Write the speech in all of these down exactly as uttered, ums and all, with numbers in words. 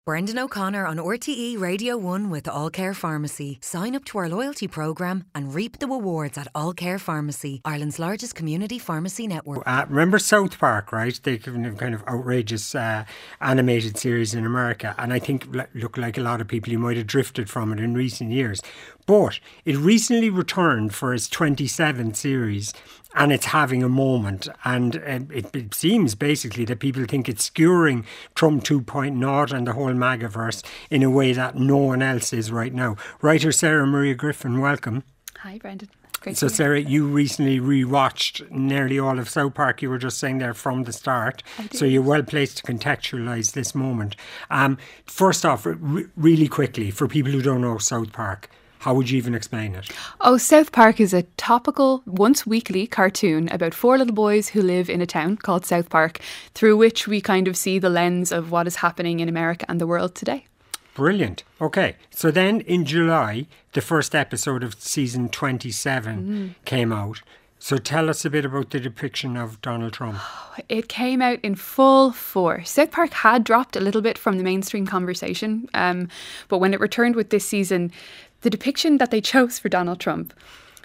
Brendan O'Connor on R T E Radio one with All Care Pharmacy. Sign up to our loyalty programme and reap the rewards at All Care Pharmacy, Ireland's largest community pharmacy network. Uh, remember South Park, right? The kind of outrageous uh, animated series in America. And I think, look, like a lot of people, you might have drifted from it in recent years. But it recently returned for its twenty-seventh series, and it's having a moment. And uh, it, it seems basically that people think it's skewering Trump two point oh and the whole MAGAverse in a way that no one else is right now. Writer Sarah Maria Griffin, welcome. Hi, Brendan. Great so, Sarah, you recently rewatched nearly all of South Park. You were just saying there from the start. So you're well placed to contextualise this moment. Um, first off, re- really quickly, for people who don't know South Park, how would you even explain it? Oh, South Park is a topical, once weekly cartoon about four little boys who live in a town called South Park, through which we kind of see the lens of what is happening in America and the world today. Brilliant. Okay. So then in July, the first episode of season twenty-seven mm. came out. So tell us a bit about the depiction of Donald Trump. It came out in full force. South Park had dropped a little bit from the mainstream conversation, um, but when it returned with this season, the depiction that they chose for Donald Trump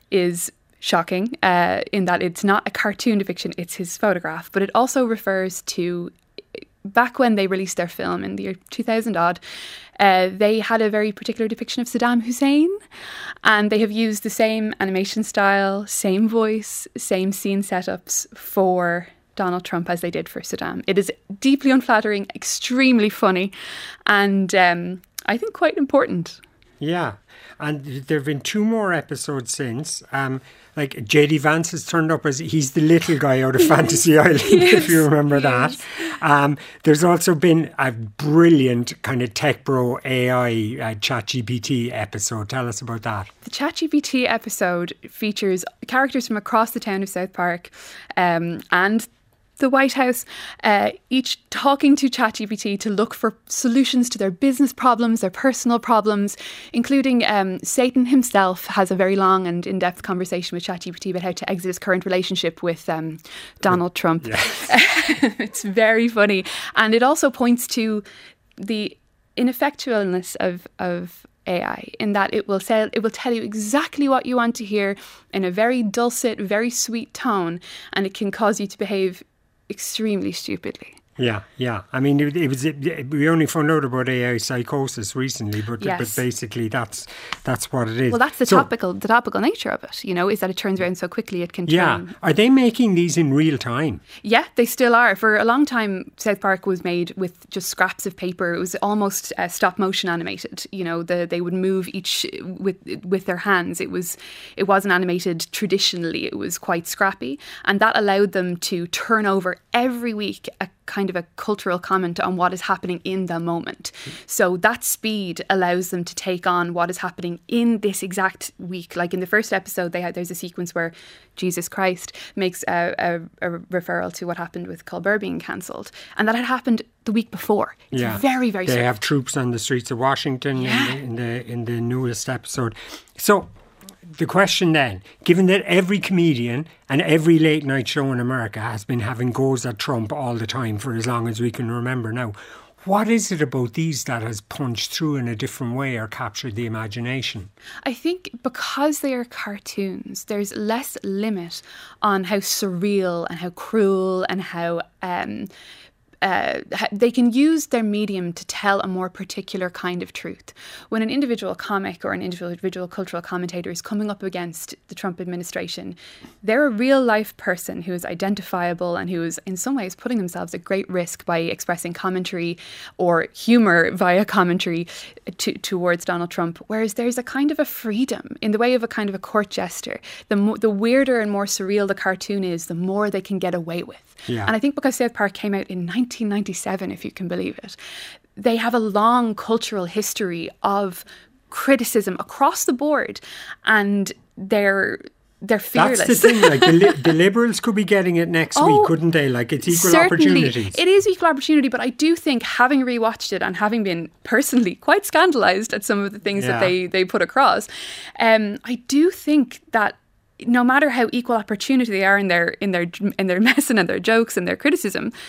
is shocking uh, in that it's not a cartoon depiction, it's his photograph, but it also refers to back when they released their film in the year two thousand odd, uh, they had a very particular depiction of Saddam Hussein, and they have used the same animation style, same voice, same scene setups for Donald Trump as they did for Saddam. It is deeply unflattering, extremely funny, and um, I think quite important. Yeah, and there have been two more episodes since. Um, like J D Vance has turned up as he's the little guy out of Fantasy Island, yes, if you remember yes. that. Um, there's also been a brilliant kind of tech bro A I uh, ChatGPT episode. Tell us about that. The ChatGPT episode features characters from across the town of South Park um, and the White House, uh, each talking to ChatGPT to look for solutions to their business problems, their personal problems, including um, Satan himself has a very long and in-depth conversation with ChatGPT about how to exit his current relationship with um, Donald Trump. Yes. It's very funny. And it also points to the ineffectualness of of A I in that it will say, it will tell you exactly what you want to hear in a very dulcet, very sweet tone, and it can cause you to behave extremely stupidly. Yeah, yeah. I mean, it, it was. It, we only found out about A I psychosis recently, but yes. but basically, that's that's what it is. Well, that's the so, topical the topical nature of it. You know, is that it turns around so quickly it can. Turn. Yeah. Are they making these in real time? Yeah, they still are. For a long time, South Park was made with just scraps of paper. It was almost uh, stop motion animated. You know, the, they would move each with with their hands. It was it wasn't animated traditionally. It was quite scrappy, and that allowed them to turn over every week a kind of a cultural comment on what is happening in the moment. So that speed allows them to take on what is happening in this exact week. Like in the first episode, they had there's a sequence where Jesus Christ makes a, a, a referral to what happened with Colbert being cancelled, and that had happened the week before. It's yeah, very very. They swift. have troops on the streets of Washington yeah. in, the, in the in the newest episode. So. The question then, given that every comedian and every late night show in America has been having goes at Trump all the time for as long as we can remember now, what is it about these that has punched through in a different way or captured the imagination? I think because they are cartoons, there's less limit on how surreal and how cruel and how... Um, Uh, they can use their medium to tell a more particular kind of truth. When an individual comic or an individual cultural commentator is coming up against the Trump administration, they're a real life person who is identifiable and who is in some ways putting themselves at great risk by expressing commentary or humour via commentary to, towards Donald Trump. Whereas there's a kind of a freedom in the way of a kind of a court jester. The, mo- the weirder and more surreal the cartoon is, the more they can get away with. Yeah. And I think because South Park came out in nineteen ninety-seven, if you can believe it, they have a long cultural history of criticism across the board, and they're they're fearless. That's the thing. Like the, li- the Liberals could be getting it next oh, week, couldn't they? Like it's equal certainly. opportunities. It is equal opportunity, but I do think, having rewatched it and having been personally quite scandalised at some of the things yeah. that they they put across, um, I do think that no matter how equal opportunity they are in their in their in their messing and their jokes and their criticism,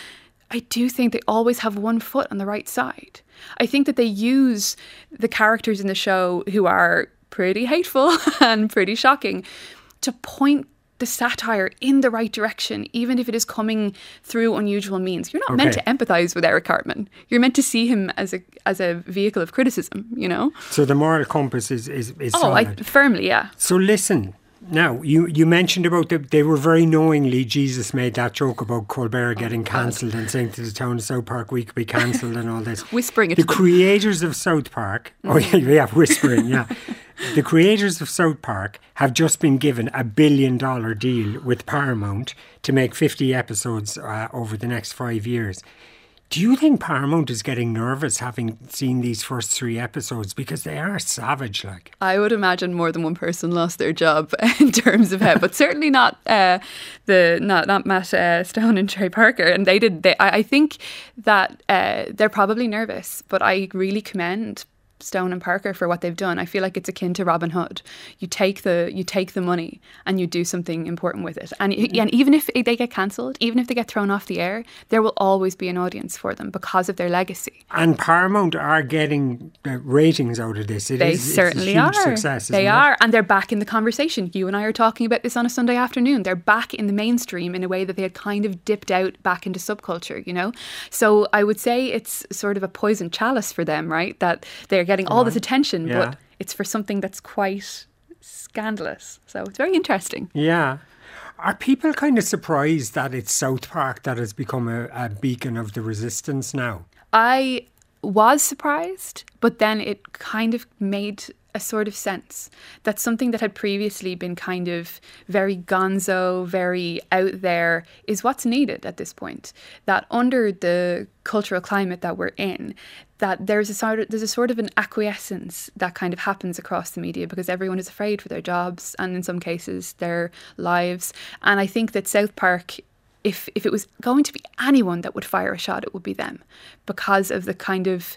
I do think they always have one foot on the right side. I think that they use the characters in the show who are pretty hateful and pretty shocking to point the satire in the right direction, even if it is coming through unusual means. You're not okay. meant to empathise with Eric Cartman. You're meant to see him as a as a vehicle of criticism, you know? So the moral compass is, is, is Oh, I, firmly, yeah. So listen, now, you, you mentioned about the, they were very knowingly, Jesus made that joke about Colbert getting oh, cancelled and saying to the town of South Park, we could be cancelled and all this. Whispering it The to them. creators of South Park, mm. oh yeah, yeah, whispering, yeah. The creators of South Park have just been given a billion dollar deal with Paramount to make fifty episodes uh, over the next five years. Do you think Paramount is getting nervous having seen these first three episodes? Because they are savage, like. I would imagine more than one person lost their job in terms of it, but certainly not uh, the not not Matt uh, Stone and Trey Parker. And they did. They, I, I think that uh, they're probably nervous, but I really commend Stone and Parker for what they've done. I feel like it's akin to Robin Hood. You take the you take the money and you do something important with it. And and even if they get cancelled, even if they get thrown off the air, there will always be an audience for them because of their legacy. And Paramount are getting uh, ratings out of this. It they is, certainly it's a huge are. Success, they isn't are, it? and they're back in the conversation. You and I are talking about this on a Sunday afternoon. They're back in the mainstream in a way that they had kind of dipped out back into subculture. You know, so I would say it's sort of a poisoned chalice for them, right? That they're getting all this attention. Yeah. But it's for something that's quite scandalous. So it's very interesting. Yeah. Are people kind of surprised that it's South Park that has become a, a beacon of the resistance now? I was surprised, but then it kind of made a sort of sense that something that had previously been kind of very gonzo, very out there, is what's needed at this point. That under the cultural climate that we're in, that there's a sort of, there's a sort of an acquiescence that kind of happens across the media because everyone is afraid for their jobs and in some cases their lives. And I think that South Park, if if it was going to be anyone that would fire a shot, it would be them, because of the kind of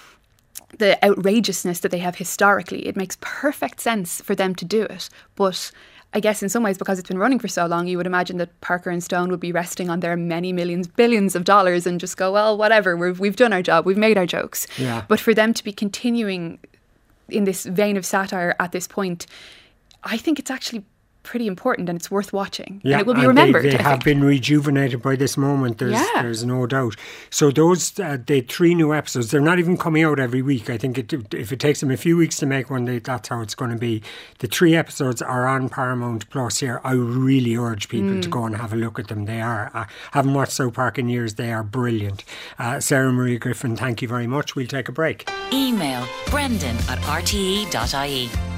the outrageousness that they have historically. It makes perfect sense for them to do it. But I guess in some ways, because it's been running for so long, you would imagine that Parker and Stone would be resting on their many millions, billions of dollars and just go, well, whatever, we've, we've done our job, we've made our jokes. Yeah. But for them to be continuing in this vein of satire at this point, I think it's actually pretty important and it's worth watching. Yeah, and it will be and remembered. They, they I have think. been rejuvenated by this moment. There's, yeah. there's no doubt. So those uh, the three new episodes, they're not even coming out every week. I think it, if it takes them a few weeks to make one, they, that's how it's going to be. The three episodes are on Paramount Plus here. I really urge people mm. to go and have a look at them. They are. I haven't watched South Park in years. They are brilliant. Uh, Sarah Maria Griffin, thank you very much. We'll take a break. Email brendan at r t e dot i e.